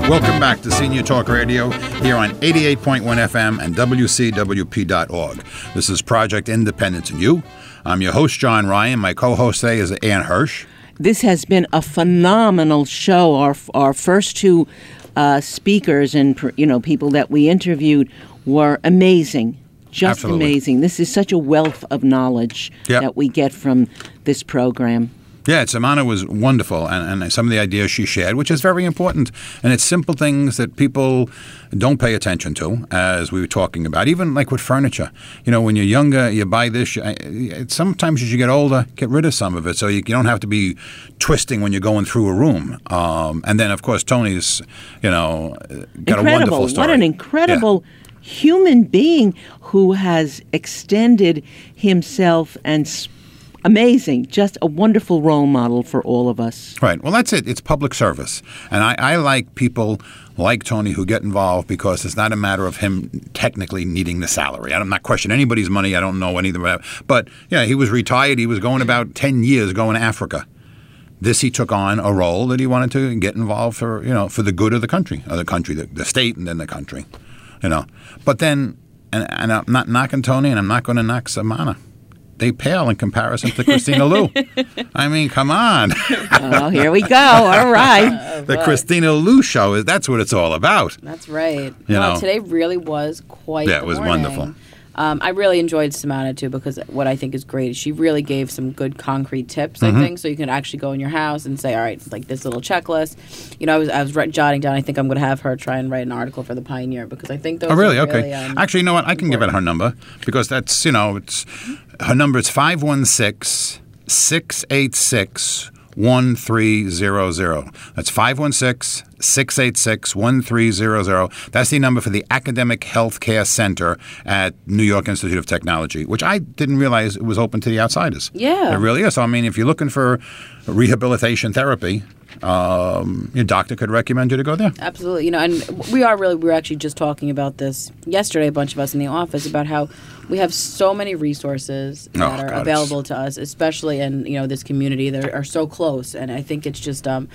Welcome back to Senior Talk Radio here on 88.1 FM and WCWP.org. This is Project Independence and You. I'm your host, John Ryan. My co-host today is Ann Hirsch. This has been a phenomenal show. Our first two speakers and people that we interviewed were amazing. Just Absolutely. Amazing. This is such a wealth of knowledge that we get from this program. Yeah, Samana was wonderful, and some of the ideas she shared, which is very important. And it's simple things that people don't pay attention to, as we were talking about, even like with furniture. You know, when you're younger, you buy this. Sometimes as you get older, get rid of some of it so you don't have to be twisting when you're going through a room. And then, of course, Tony's, got a wonderful story. What an incredible human being who has extended himself and amazing, just a wonderful role model for all of us. Right. Well, that's it. It's public service. And I like people like Tony who get involved because it's not a matter of him technically needing the salary. I'm not questioning anybody's money. I don't know anything about it. But, he was retired. He was going about 10 years going to Africa. He took on a role that he wanted to get involved for the good of the country, the state, and then the country, But then, and I'm not knocking Tony, and I'm not going to knock Samana. They pale in comparison to Christina Liu. I mean, come on. Oh, here we go. All right. The Christina Liu show, that's what it's all about. That's right. Well, today really was quite it was wonderful. I really enjoyed Samana, too, because what I think is great is she really gave some good concrete tips, I think, so you can actually go in your house and say, all right, like this little checklist. I was jotting down, I think I'm going to have her try and write an article for the Pioneer, because I think those are really? Okay. Actually, you know what? I can give it her number, because that's, it's her number is 516-686-1300. That's 516-686-1300. That's the number for the Academic Healthcare Center at New York Institute of Technology, which I didn't realize it was open to the outsiders. Yeah. It really is. So, I mean, if you're looking for rehabilitation therapy, your doctor could recommend you to go there. Absolutely. And we were actually just talking about this yesterday, a bunch of us in the office, about how we have so many resources that are available to us, especially in, this community that are so close. And I think it's just, with,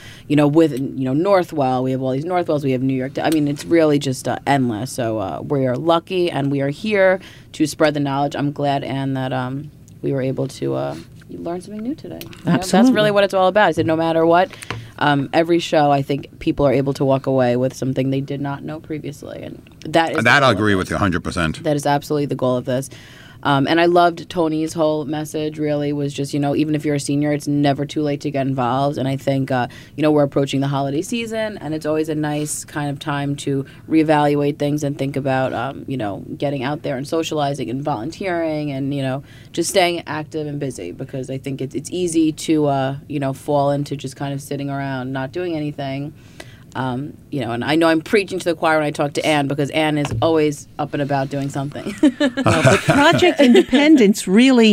Northwell, we have all these Northwells, we have New York. I mean, it's really just endless. So we are lucky, and we are here to spread the knowledge. I'm glad, Anne, that we were able to learn something new today. Absolutely. That's really what it's all about. I said no matter what, every show, I think people are able to walk away with something they did not know previously. And that I'll agree with you 100%. That is absolutely the goal of this. And I loved Tony's whole message, really, was just, even if you're a senior, it's never too late to get involved. And I think, we're approaching the holiday season, and it's always a nice kind of time to reevaluate things and think about, getting out there and socializing and volunteering and, just staying active and busy, because I think it's easy to, fall into just kind of sitting around, not doing anything. And I know I'm preaching to the choir when I talk to Anne, because Anne is always up and about doing something. But Project Independence really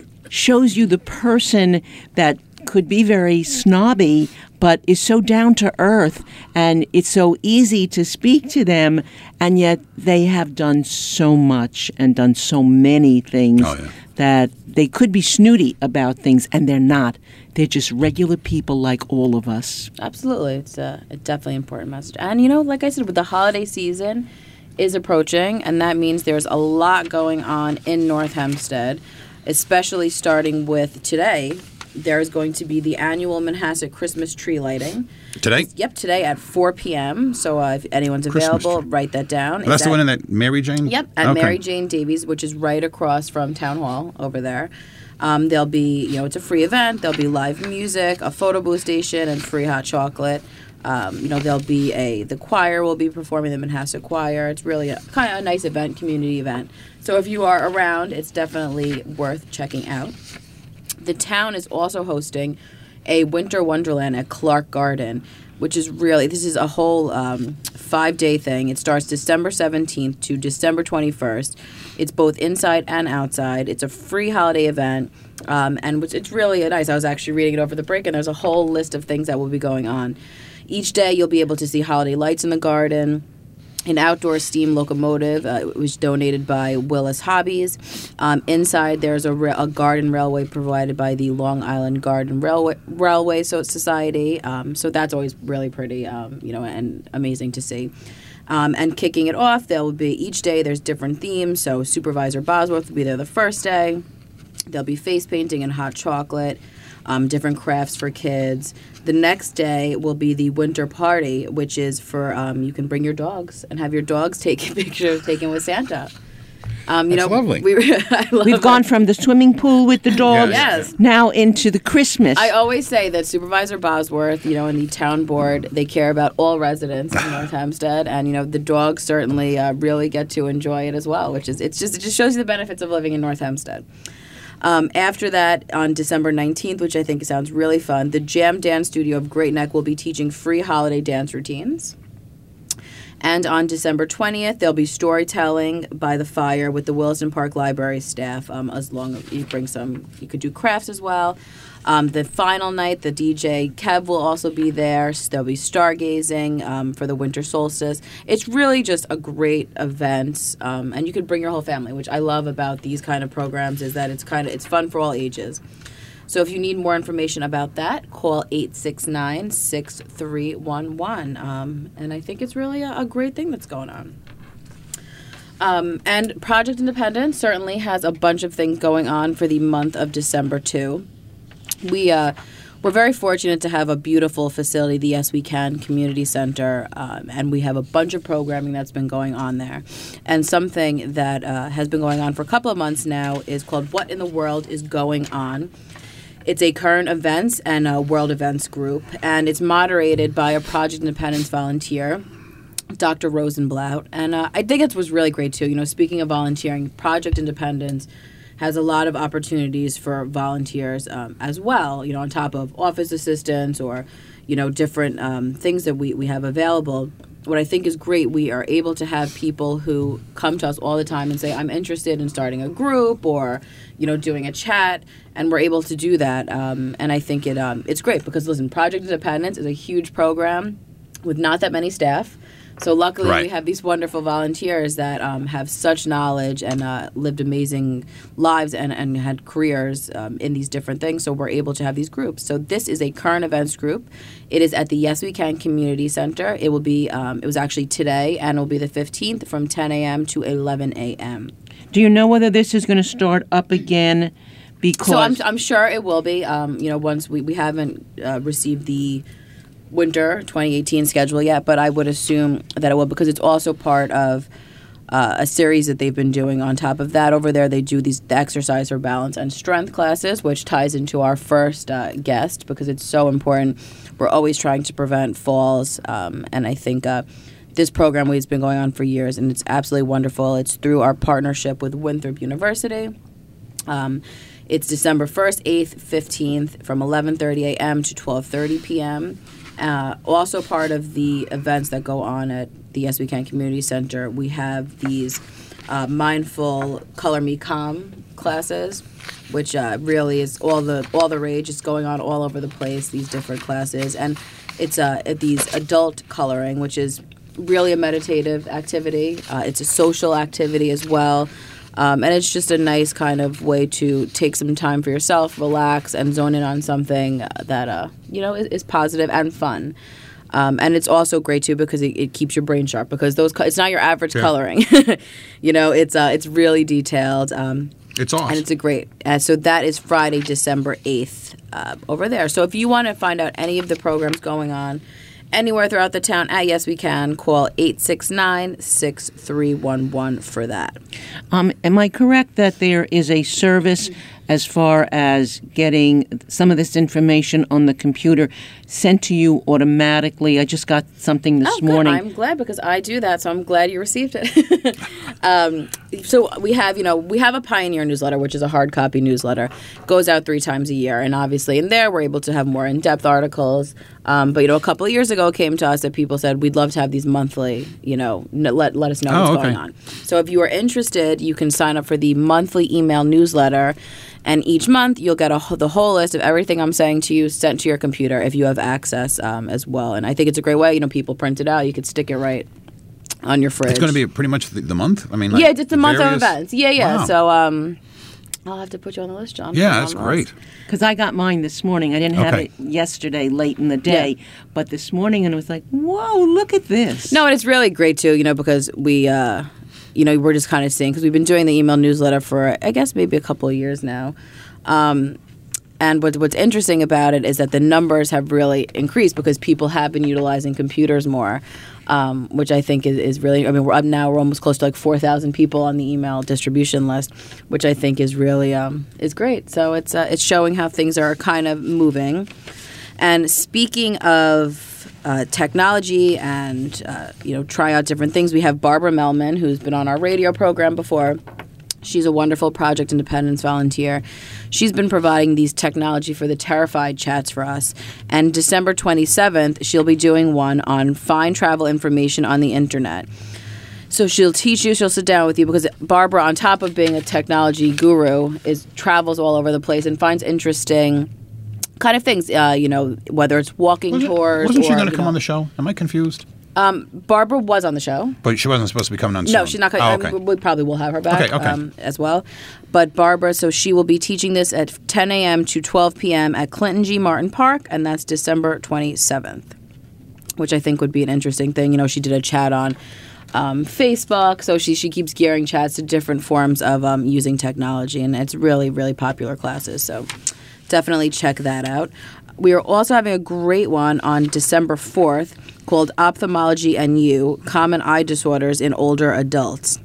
shows you the person that could be very snobby, but is so down to earth, and it's so easy to speak to them, and yet they have done so much and done so many things that they could be snooty about things, and they're not. They're just regular people like all of us. Absolutely. It's a definitely important message. And, like I said, with the holiday season is approaching, and that means there's a lot going on in North Hempstead, especially starting with today. There's going to be the annual Manhasset Christmas tree lighting. Today? Yep, today at 4 p.m. So if anyone's available, write that down. Well, that's the one in that Mary Jane? Yep, at Mary Jane Davies, which is right across from Town Hall over there. There'll be, it's a free event. There'll be live music, a photo booth station, and free hot chocolate. There'll be the choir will be performing, the Manhasset Choir. It's really kind of a nice event, community event. So if you are around, it's definitely worth checking out. The town is also hosting a Winter Wonderland at Clark Garden, which is this is a whole 5-day thing. It starts December 17th to December 21st. It's both inside and outside. It's a free holiday event, and it's really nice. I was actually reading it over the break, and there's a whole list of things that will be going on. Each day you'll be able to see holiday lights in the garden. an outdoor steam locomotive. It was donated by Willis Hobbies. Inside, there's a garden railway provided by the Long Island Garden Railway Society. So that's always really pretty, and amazing to see. And kicking it off, there will be each day there's different themes. So Supervisor Bosworth will be there the first day. There'll be face painting and hot chocolate. Different crafts for kids. The next day will be the winter party, which is for you can bring your dogs and have your dogs take pictures taken with Santa. That's lovely. We've gone from the swimming pool with the dogs Yes. now into the Christmas. I always say that Supervisor Bosworth, and the town board, they care about all residents in North Hempstead, and the dogs certainly really get to enjoy it as well, it just shows you the benefits of living in North Hempstead. After that, on December 19th, which I think sounds really fun, the Jam Dance Studio of Great Neck will be teaching free holiday dance routines. And on December 20th, there'll be storytelling by the fire with the Williston Park Library staff, as long as you bring you could do crafts as well. The final night, the DJ Kev will also be there. There'll be stargazing for the winter solstice. It's really just a great event, and you can bring your whole family, which I love about these kind of programs is that it's fun for all ages. So if you need more information about that, call 869-6311. And I think it's really a great thing that's going on. And Project Independence certainly has a bunch of things going on for the month of December, too. We're very fortunate to have a beautiful facility, the Yes We Can Community Center, and we have a bunch of programming that's been going on there. And something that has been going on for a couple of months now is called What in the World is Going On? It's a current events and a world events group, and it's moderated by a Project Independence volunteer, Dr. Rosenblatt. And I think it was really great, too. Speaking of volunteering, Project Independence has a lot of opportunities for volunteers as well, on top of office assistants or, different things that we have available. What I think is great, we are able to have people who come to us all the time and say, I'm interested in starting a group or, doing a chat, and we're able to do that. And I think it's great because, listen, Project Independence is a huge program with not that many staff. So luckily we have these wonderful volunteers that have such knowledge and lived amazing lives and had careers in these different things. So we're able to have these groups. So this is a current events group. It is at the Yes We Can Community Center. It will be, it was actually today, and it will be the 15th from 10 a.m. to 11 a.m. Do you know whether this is going to start up again? Because So I'm sure it will be. Once we haven't received the winter 2018 schedule yet, but I would assume that it will because it's also part of a series that they've been doing. On top of that, over there they do the exercise for balance and strength classes, which ties into our first guest because it's so important. We're always trying to prevent falls, and I think this program has been going on for years, and it's absolutely wonderful. It's through our partnership with Winthrop University. It's December 1st, 8th, 15th from 11:30 a.m. to 12:30 p.m. Also part of the events that go on at the Yes We Can Community Center, we have these mindful Color Me Calm classes, which really is all the rage. It's going on all over the place, these different classes. And it's these adult coloring, which is really a meditative activity. It's a social activity as well. And it's just a nice kind of way to take some time for yourself, relax, and zone in on something that, is positive and fun. And it's also great, too, because it keeps your brain sharp because it's not your average coloring. It's really detailed. It's awesome. And it's a great. So that is Friday, December 8th over there. So if you want to find out any of the programs going on anywhere throughout the town at Yes We Can, call 869-6311 for that. Am I correct that there is a service as far as getting some of this information on the computer sent to you automatically? I just got something this morning. I'm glad because I do that, so I'm glad you received it. So we have a Pioneer newsletter, which is a hard copy newsletter. It goes out 3 times a year, and obviously in there we're able to have more in-depth articles. But a couple of years ago it came to us that people said we'd love to have these monthly, let us know what's going on. So if you are interested, you can sign up for the monthly email newsletter. And each month, you'll get the whole list of everything I'm saying to you sent to your computer if you have access as well. And I think it's a great way. People print it out. You could stick it right on your fridge. It's going to be pretty much the month? I mean, like yeah, it's a month of various- events. Yeah. Wow. So I'll have to put you on the list, John. Yeah, that's great. Because I got mine this morning. I didn't have Okay. it yesterday late in the day, but this morning, and it was like, whoa, look at this. No, and it's really great too, because we, we're just kind of seeing, because we've been doing the email newsletter for, I guess, maybe a couple of years now. And what's interesting about it is that the numbers have really increased because people have been utilizing computers more, which I think is really, I mean, we're up now, we're almost close to like 4,000 people on the email distribution list, which I think is really, is great. So it's showing how things are kind of moving. And speaking of technology and, try out different things, we have Barbara Melman, who's been on our radio program before. She's a wonderful Project Independence volunteer. She's been providing these technology for the Terrified chats for us. And December 27th, she'll be doing one on find travel information on the internet. So she'll teach you, she'll sit down with you, because Barbara, on top of being a technology guru, travels all over the place and finds interesting kind of things, whether it's walking tours. Wasn't she or, going to come on the show? Am I confused? Barbara was on the show. But she wasn't supposed to be coming on No, soon. she's not. Oh, okay. We probably will have her back Okay. as well. But Barbara, so she will be teaching this at 10 a.m. to 12 p.m. at Clinton G. Martin Park, and that's December 27th, which I think would be an interesting thing. She did a chat on Facebook, so she keeps gearing chats to different forms of using technology, and it's really, really popular classes. So definitely check that out. We are also having a great one on December 4th called Ophthalmology and You, Common Eye Disorders in Older Adults.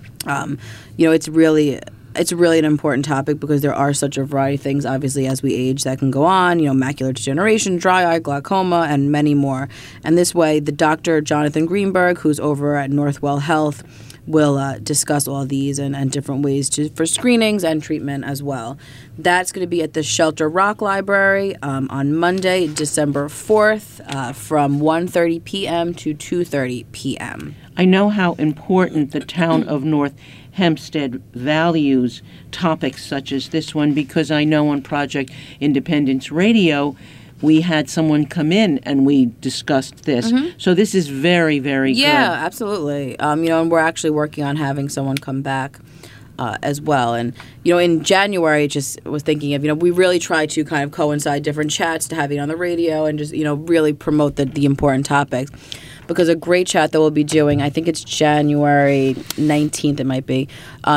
It's really an important topic because there are such a variety of things, obviously, as we age that can go on, macular degeneration, dry eye, glaucoma, and many more. And this way, the Dr. Jonathan Greenberg, who's over at Northwell Health, will discuss all these and different ways for screenings and treatment as well. That's going to be at the Shelter Rock Library on Monday, December 4th, from 1:30 p.m. to 2:30 p.m. I know how important the town of North Hempstead values topics such as this one, because I know on Project Independence Radio, we had someone come in and we discussed this. So this is very, very good. Yeah, absolutely. And we're actually working on having someone come back as well. And, in January, just was thinking of, we really try to kind of coincide different chats to have it on the radio and just, really promote the important topics. Because a great chat that we'll be doing, I think it's January 19th, it might be.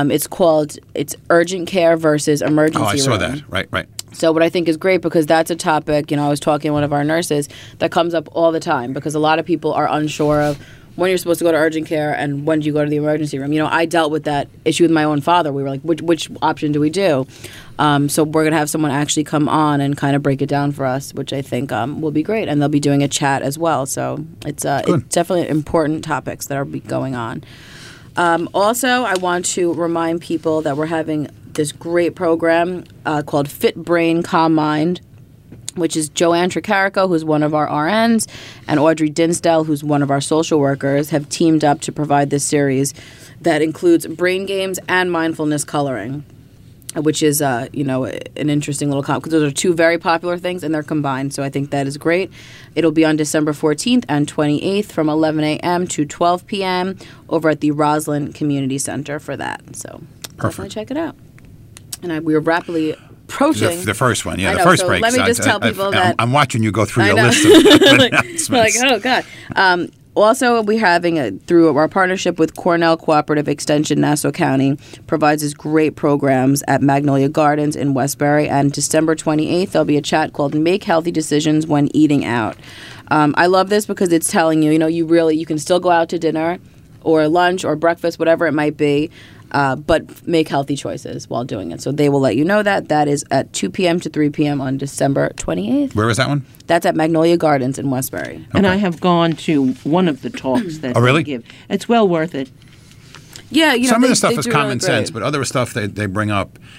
It's Urgent Care versus Emergency Room. Oh, I saw that. Right. So what I think is great, because that's a topic, I was talking to one of our nurses, that comes up all the time, because a lot of people are unsure of when you're supposed to go to urgent care and when do you go to the emergency room. I dealt with that issue with my own father. We were like, which option do we do? So we're going to have someone actually come on and kind of break it down for us, which I think will be great. And they'll be doing a chat as well. So it's definitely important topics that are going on. Also, I want to remind people that we're having this great program called Fit Brain, Calm Mind, which is Joanne Tricarico, who's one of our RNs, and Audrey Dinsdale, who's one of our social workers, have teamed up to provide this series that includes brain games and mindfulness coloring, which is, an interesting little because those are two very popular things, and they're combined. So I think that is great. It'll be on December 14th and 28th from 11 a.m. to 12 p.m. over at the Roslyn Community Center for that. So definitely check it out. And we are rapidly approaching the first one, I the know, first so break. Let me just tell people that I'm watching you go through I your know. list of announcements. like, oh God. Also, we're having through our partnership with Cornell Cooperative Extension, Nassau County, provides us great programs at Magnolia Gardens in Westbury. And December 28th, there'll be a chat called "Make Healthy Decisions When Eating Out." I love this because it's telling you, you can still go out to dinner, or lunch, or breakfast, whatever it might be. But make healthy choices while doing it. So they will let you know that. That is at 2 p.m. to 3 p.m. on December 28th. Where is that one? That's at Magnolia Gardens in Westbury. Okay. And I have gone to one of the talks that really? they give. It's well worth it. Yeah, some of the stuff is common sense, but other stuff they bring up,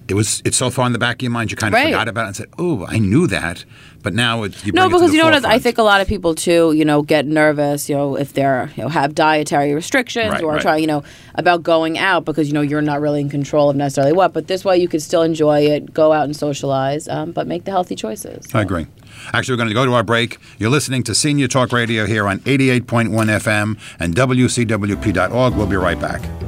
it's so far in the back of your mind, you kind of Right. forgot about it and said, "Oh, I knew that," but now you bring No, it to because the you know what? I forefront. think a lot of people too, get nervous, if they're, have dietary restrictions Right, or right. try, about going out because you're not really in control of necessarily what. But this way, you could still enjoy it, go out and socialize, but make the healthy choices. I agree. Actually, we're going to go to our break. You're listening to Senior Talk Radio here on 88.1 FM and WCWP.org. We'll be right back.